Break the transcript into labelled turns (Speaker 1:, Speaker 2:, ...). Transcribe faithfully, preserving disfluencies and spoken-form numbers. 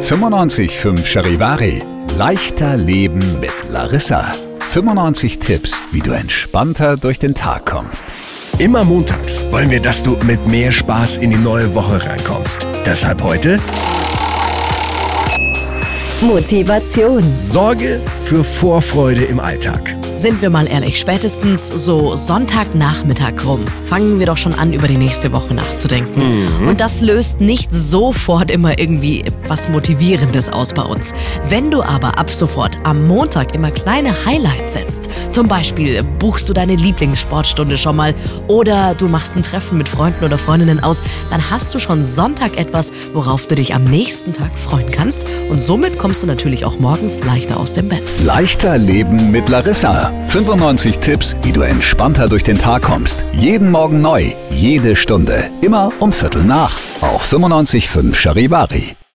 Speaker 1: fünfundneunzig Komma fünf Charivari. Leichter Leben mit Larissa. fünfundneunzig Tipps, wie du entspannter durch den Tag kommst.
Speaker 2: Immer montags wollen wir, dass du mit mehr Spaß in die neue Woche reinkommst. Deshalb heute
Speaker 3: Motivation.
Speaker 2: Sorge für Vorfreude im Alltag.
Speaker 4: Sind wir mal ehrlich, spätestens so Sonntagnachmittag rum, fangen wir doch schon an, über die nächste Woche nachzudenken. Mhm. Und das löst nicht sofort immer irgendwie was Motivierendes aus bei uns. Wenn du aber ab sofort am Montag immer kleine Highlights setzt, zum Beispiel buchst du deine Lieblingssportstunde schon mal oder du machst ein Treffen mit Freunden oder Freundinnen aus, dann hast du schon Sonntag etwas, worauf du dich am nächsten Tag freuen kannst. Und somit kommst du natürlich auch morgens leichter aus dem Bett.
Speaker 1: Leichter Leben mit Larissa. fünfundneunzig Tipps, wie du entspannter durch den Tag kommst. Jeden Morgen neu, jede Stunde, immer um Viertel nach. Auf fünfundneunzig Komma fünf Charivari.